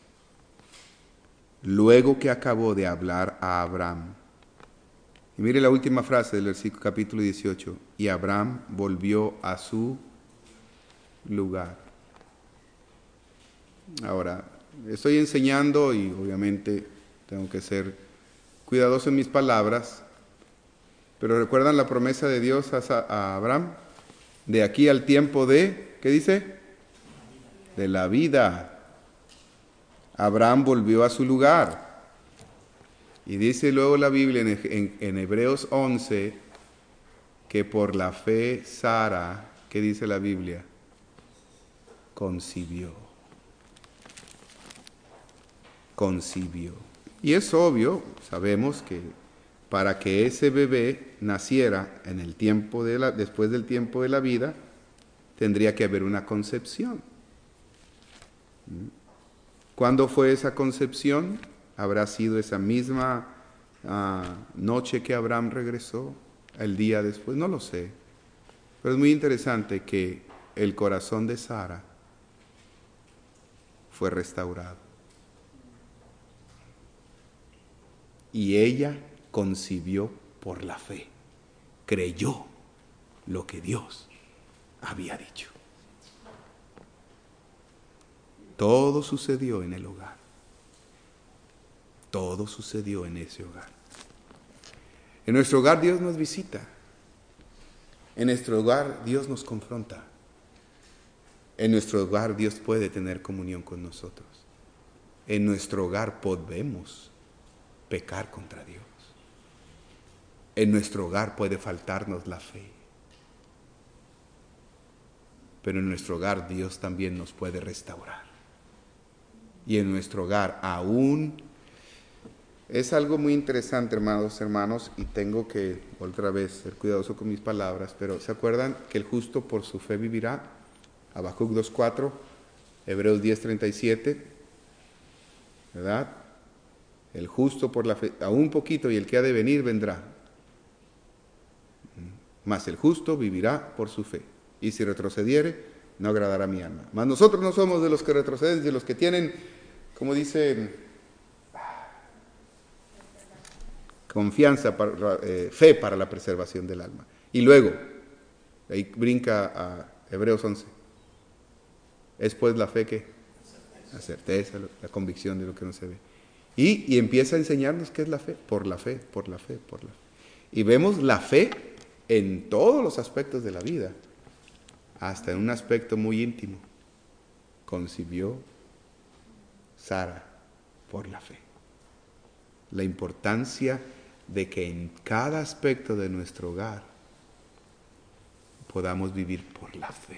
luego que acabó de hablar a Abraham. Y mire la última frase del versículo capítulo dieciocho. Y Abraham volvió a su lugar. Ahora, estoy enseñando y obviamente tengo que ser cuidadoso en mis palabras, pero ¿recuerdan la promesa de Dios a, a Abraham? De aquí al tiempo de, ¿qué dice? De la vida. Abraham volvió a su lugar. Y dice luego la Biblia en, en, en Hebreos once que por la fe Sara, ¿qué dice la Biblia? Concibió. Concibió. Y es obvio, sabemos que para que ese bebé naciera en el tiempo de la, después del tiempo de la vida, tendría que haber una concepción. ¿Cuándo fue esa concepción? ¿Habrá sido esa misma uh, noche que Abraham regresó? ¿El día después? No lo sé. Pero es muy interesante que el corazón de Sara fue restaurado. Y ella concibió por la fe. Creyó lo que Dios había dicho. Todo sucedió en el hogar. Todo sucedió en ese hogar. En nuestro hogar Dios nos visita. En nuestro hogar Dios nos confronta. En nuestro hogar Dios puede tener comunión con nosotros. En nuestro hogar podemos pecar contra Dios. En nuestro hogar puede faltarnos la fe. pero en nuestro hogar Dios también nos puede restaurar. Y en nuestro hogar aún es algo muy interesante, hermanos, hermanos, y tengo que otra vez ser cuidadoso con mis palabras, pero ¿se acuerdan que el justo por su fe vivirá? Habacuc dos cuatro, Hebreos diez treinta y siete, ¿verdad? El justo por la fe, aún un poquito, y el que ha de venir vendrá. Mas el justo vivirá por su fe, y si retrocediere, no agradará a mi alma. Mas nosotros no somos de los que retroceden, de los que tienen, como dicen, confianza, para, eh, fe para la preservación del alma. Y luego, ahí brinca a Hebreos once. Es pues la fe que, la certeza, la convicción de lo que no se ve. Y, y empieza a enseñarnos qué es la fe, por la fe, por la fe, por la fe. Y vemos la fe en todos los aspectos de la vida, hasta en un aspecto muy íntimo. Concibió Sara por la fe. La importancia de que en cada aspecto de nuestro hogar podamos vivir por la fe.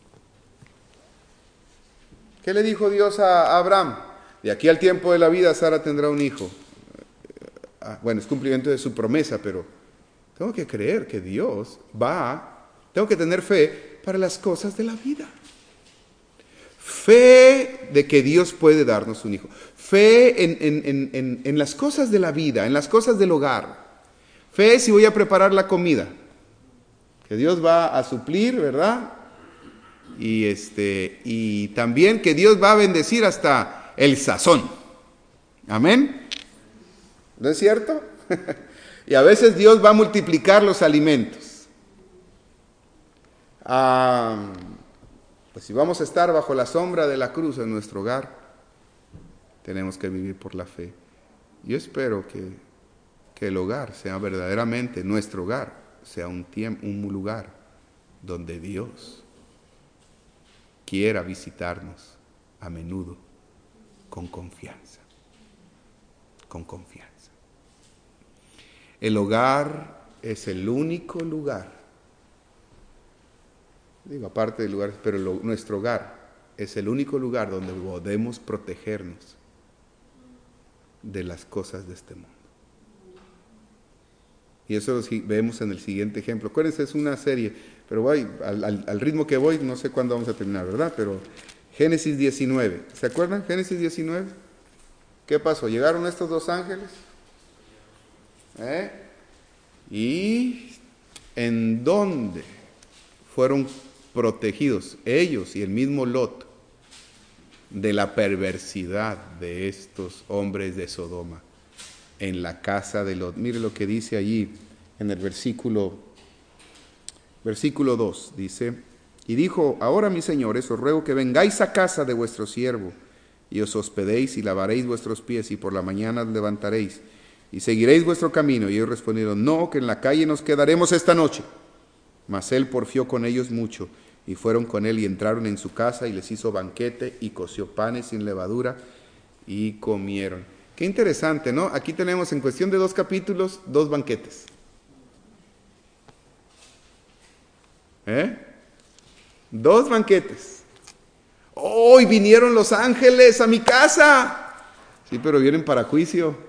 ¿Qué le dijo Dios a Abraham? De aquí al tiempo de la vida Sara tendrá un hijo. Bueno, es cumplimiento de su promesa, pero tengo que creer que Dios va, tengo que tener fe para las cosas de la vida. Fe de que Dios puede darnos un hijo. Fe en, en, en, en, en las cosas de la vida, en las cosas del hogar. Fe si voy a preparar la comida, que Dios va a suplir, ¿verdad? Y, este, y también que Dios va a bendecir hasta el sazón. Amén. ¿No es cierto? Y a veces Dios va a multiplicar los alimentos. Ah, pues si vamos a estar bajo la sombra de la cruz en nuestro hogar, tenemos que vivir por la fe. Yo espero que, que el hogar sea verdaderamente, nuestro hogar, sea un, tiempo, un lugar donde Dios quiera visitarnos a menudo con confianza. Con confianza. El hogar es el único lugar, digo aparte de lugares, pero lo, nuestro hogar es el único lugar donde podemos protegernos de las cosas de este mundo. Y eso lo vemos en el siguiente ejemplo. Acuérdense, es una serie, pero voy, al, al, al ritmo que voy, no sé cuándo vamos a terminar, ¿verdad? Pero Génesis diecinueve, ¿se acuerdan? Génesis diecinueve. ¿Qué pasó? Llegaron estos dos ángeles. ¿Eh? ¿Y en dónde fueron protegidos ellos y el mismo Lot de la perversidad de estos hombres de Sodoma? En la casa de Lot. Mire lo que dice allí en el versículo versículo dos, dice: y dijo: ahora, mis señores, os ruego que vengáis a casa de vuestro siervo y os hospedéis y lavaréis vuestros pies, y por la mañana os levantaréis y seguiréis vuestro camino. Y ellos respondieron: no, que en la calle nos quedaremos esta noche. Mas él porfió con ellos mucho, y fueron con él y entraron en su casa, y les hizo banquete y coció panes sin levadura y comieron. Qué interesante, ¿no? Aquí tenemos en cuestión de dos capítulos, dos banquetes. ¿Eh? Dos banquetes. Hoy oh, vinieron los ángeles a mi casa. Sí, pero vienen para juicio.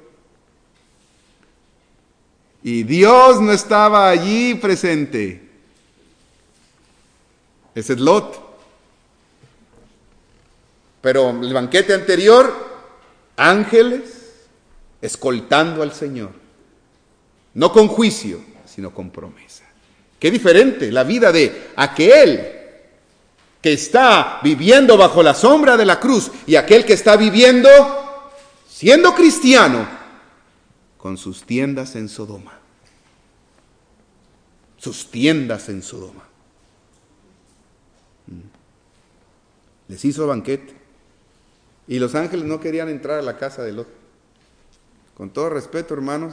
Y Dios no estaba allí presente. Ese es Lot. Pero el banquete anterior, ángeles escoltando al Señor. No con juicio, sino con promesa. Qué diferente la vida de aquel que está viviendo bajo la sombra de la cruz y aquel que está viviendo, siendo cristiano, con sus tiendas en Sodoma. Sus tiendas en Sodoma. Les hizo banquete. Y los ángeles no querían entrar a la casa de Lot. Con todo respeto, hermanos,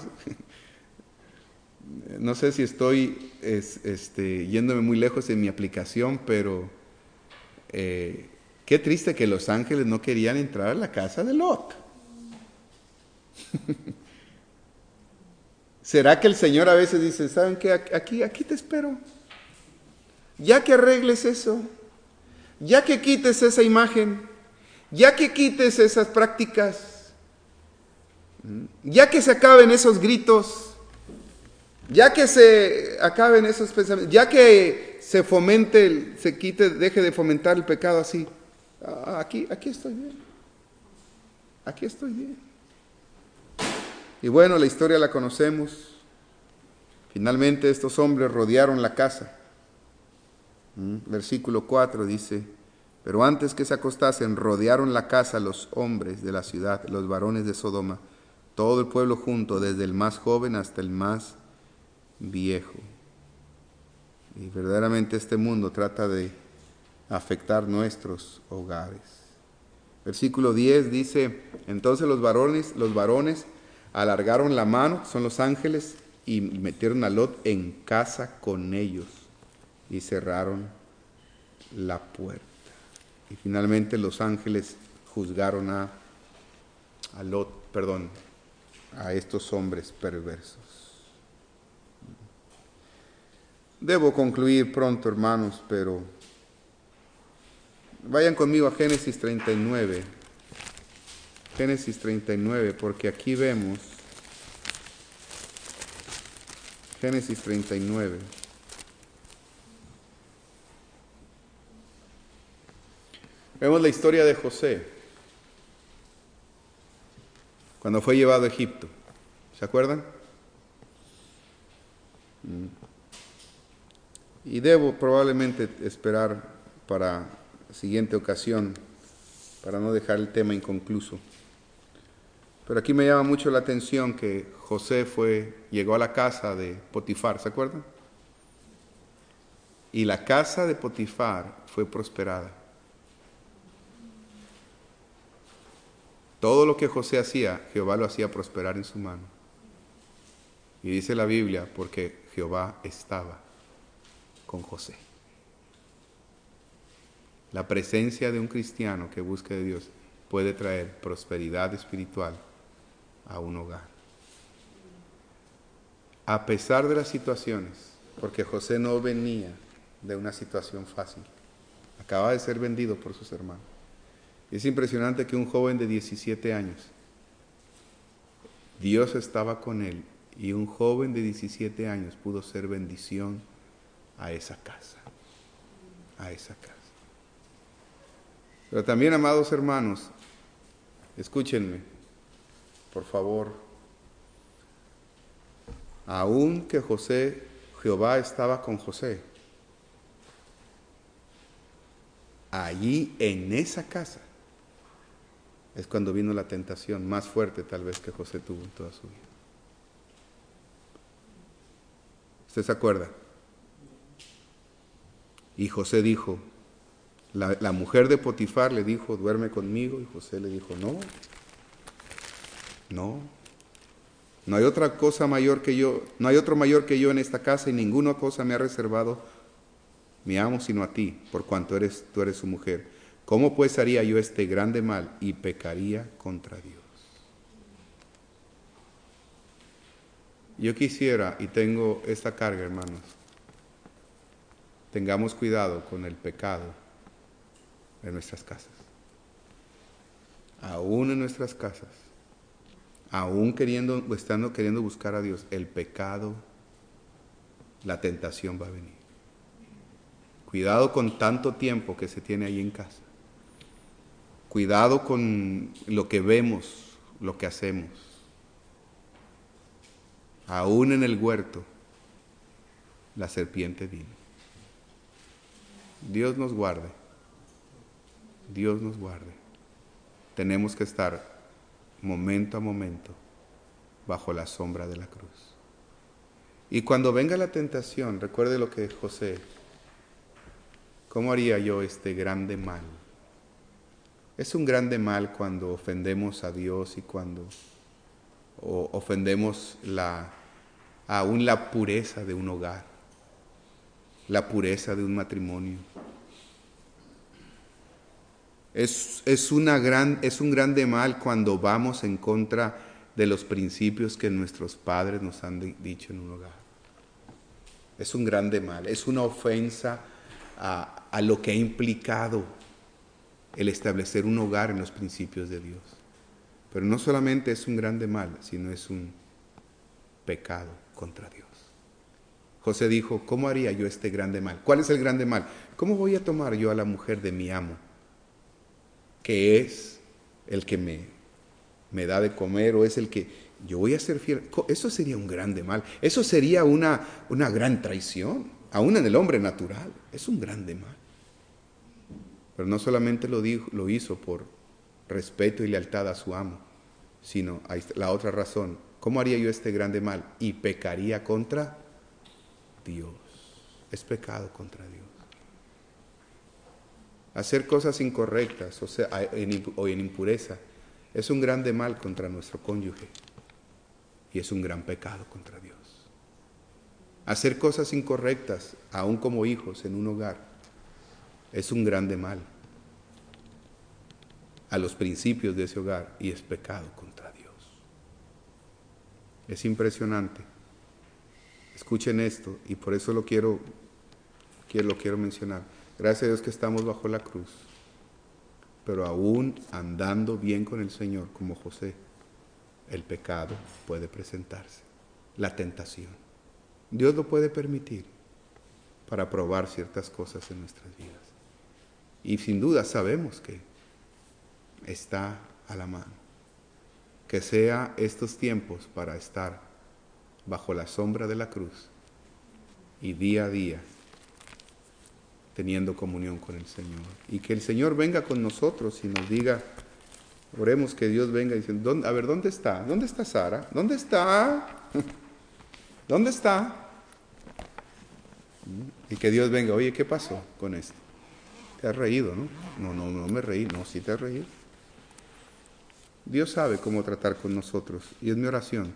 no sé si estoy es, este, yéndome muy lejos en mi aplicación, pero eh, qué triste que los ángeles no querían entrar a la casa de Lot. ¿Será que el Señor a veces dice: ¿saben qué? Aquí, aquí te espero. Ya que arregles eso, Ya que quites esa imagen, ya que quites esas prácticas, ya que se acaben esos gritos, ya que se acaben esos pensamientos, ya que se fomente, se quite, deje de fomentar el pecado así, aquí, aquí estoy bien, aquí estoy bien. Y bueno, la historia la conocemos. Finalmente estos hombres rodearon la casa. Versículo cuatro dice: pero antes que se acostasen, rodearon la casa los hombres de la ciudad, los varones de Sodoma, todo el pueblo junto, desde el más joven hasta el más viejo. Y verdaderamente este mundo trata de afectar nuestros hogares. Versículo diez dice: entonces los varones, los varones alargaron la mano, son los ángeles, y metieron a Lot en casa con ellos y cerraron la puerta. Y finalmente los ángeles juzgaron a, a Lot, perdón, a estos hombres perversos. Debo concluir pronto, hermanos, pero vayan conmigo a Génesis treinta y nueve. Génesis treinta y nueve, porque aquí vemos Génesis treinta y nueve. Vemos la historia de José cuando fue llevado a Egipto. ¿Se acuerdan? Y debo probablemente esperar para la siguiente ocasión, para no dejar el tema inconcluso. Pero aquí me llama mucho la atención que José fue, llegó a la casa de Potifar, ¿se acuerdan? Y la casa de Potifar fue prosperada. Todo lo que José hacía, Jehová lo hacía prosperar en su mano. Y dice la Biblia, porque Jehová estaba con José. La presencia de un cristiano que busca de Dios puede traer prosperidad espiritual a un hogar. A pesar de las situaciones, porque José no venía de una situación fácil. Acaba de ser vendido por sus hermanos. Es impresionante que un joven de diecisiete años, Dios estaba con él, y un joven de diecisiete años pudo ser bendición a esa casa, a esa casa. Pero también, amados hermanos, escúchenme, por favor. Aun que José, Jehová estaba con José, allí en esa casa es cuando vino la tentación más fuerte tal vez que José tuvo en toda su vida. ¿Usted se acuerda? Y José dijo, la, la mujer de Potifar le dijo, duerme conmigo, y José le dijo, no, no, no hay otra cosa mayor que yo, no hay otro mayor que yo en esta casa, y ninguna cosa me ha reservado mi amo sino a ti, por cuanto eres, tú eres su mujer. ¿Cómo pues haría yo este grande mal y pecaría contra Dios? Yo quisiera, y tengo esta carga, hermanos, tengamos cuidado con el pecado en nuestras casas. Aún en nuestras casas, aún queriendo, estando queriendo buscar a Dios, el pecado, la tentación va a venir. Cuidado con tanto tiempo que se tiene ahí en casa. Cuidado con lo que vemos, lo que hacemos. Aún en el huerto, la serpiente vino. Dios nos guarde. Dios nos guarde. Tenemos que estar momento a momento bajo la sombra de la cruz. Y cuando venga la tentación, recuerde lo que José, ¿cómo haría yo este grande mal? Es un grande mal cuando ofendemos a Dios y cuando o ofendemos la, aún la pureza de un hogar, la pureza de un matrimonio. Es, es, una gran, es un grande mal cuando vamos en contra de los principios que nuestros padres nos han de, dicho en un hogar. Es un grande mal, es una ofensa a, a lo que ha implicado el establecer un hogar en los principios de Dios. Pero no solamente es un grande mal, sino es un pecado contra Dios. José dijo, ¿cómo haría yo este grande mal? ¿Cuál es el grande mal? ¿Cómo voy a tomar yo a la mujer de mi amo, que es el que me, me da de comer, o es el que yo voy a ser fiel? Eso sería un grande mal. Eso sería una, una gran traición, aún en el hombre natural. Es un grande mal. Pero no solamente lo, dijo, lo hizo por respeto y lealtad a su amo, sino la otra razón. ¿Cómo haría yo este grande mal? Y pecaría contra Dios. Es pecado contra Dios. Hacer cosas incorrectas o, sea, en, o en impureza es un grande mal contra nuestro cónyuge y es un gran pecado contra Dios. Hacer cosas incorrectas, aún como hijos en un hogar, es un grande mal a los principios de ese hogar y es pecado contra Dios. Es impresionante. Escuchen esto y por eso lo quiero, quiero, lo quiero mencionar. Gracias a Dios que estamos bajo la cruz, pero aún andando bien con el Señor como José, el pecado puede presentarse, la tentación. Dios lo puede permitir para probar ciertas cosas en nuestras vidas. Y sin duda sabemos que está a la mano. Que sea estos tiempos para estar bajo la sombra de la cruz y día a día teniendo comunión con el Señor. Y que el Señor venga con nosotros y nos diga, oremos que Dios venga diciendo, a ver, ¿dónde está? ¿Dónde está Sara? ¿Dónde está? ¿Dónde está? Y que Dios venga, oye, ¿qué pasó con esto? Te has reído, ¿no? No, no, no me reí, no, sí te has reído. Dios sabe cómo tratar con nosotros y es mi oración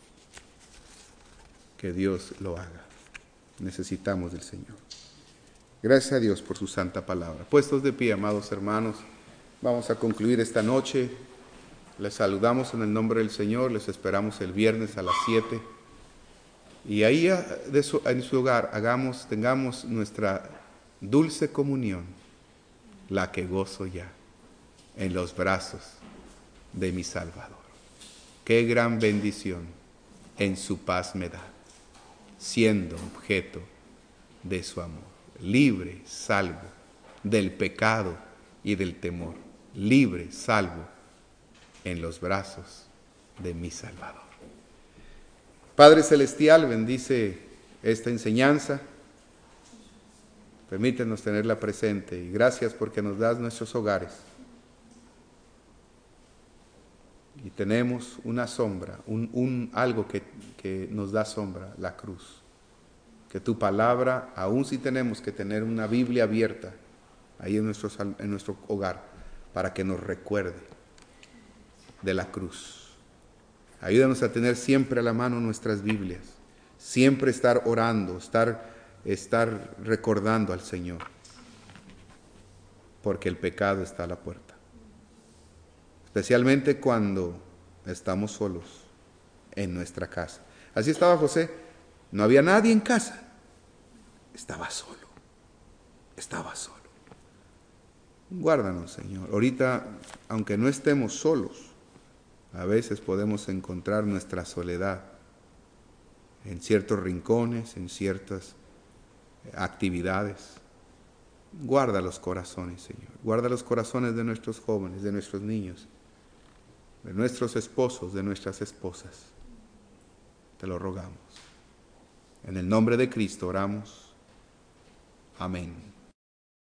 que Dios lo haga. Necesitamos del Señor. Gracias a Dios por su santa palabra. Puestos de pie, amados hermanos, vamos a concluir esta noche. Les saludamos en el nombre del Señor, les esperamos el viernes a las siete. Y ahí de su, en su hogar hagamos, tengamos nuestra dulce comunión, la que gozo ya en los brazos de mi Salvador. Qué gran bendición en su paz me da, siendo objeto de su amor. Libre, salvo del pecado y del temor. Libre, salvo en los brazos de mi Salvador. Padre Celestial, bendice esta enseñanza. Permítenos tenerla presente y gracias porque nos das nuestros hogares. Y tenemos una sombra, un, un, algo que, que nos da sombra, la cruz. Que tu palabra, aun si tenemos que tener una Biblia abierta ahí en nuestro, en nuestro hogar, para que nos recuerde de la cruz. Ayúdanos a tener siempre a la mano nuestras Biblias, siempre estar orando, estar, estar recordando al Señor, porque el pecado está a la puerta. Especialmente cuando estamos solos en nuestra casa. Así estaba José. No había nadie en casa. Estaba solo. Estaba solo. Guárdanos, Señor. Ahorita, aunque no estemos solos, a veces podemos encontrar nuestra soledad en ciertos rincones, en ciertas actividades. Guarda los corazones, Señor. Guarda los corazones de nuestros jóvenes, de nuestros niños, de nuestros esposos, de nuestras esposas. Te lo rogamos. En el nombre de Cristo oramos. Amén.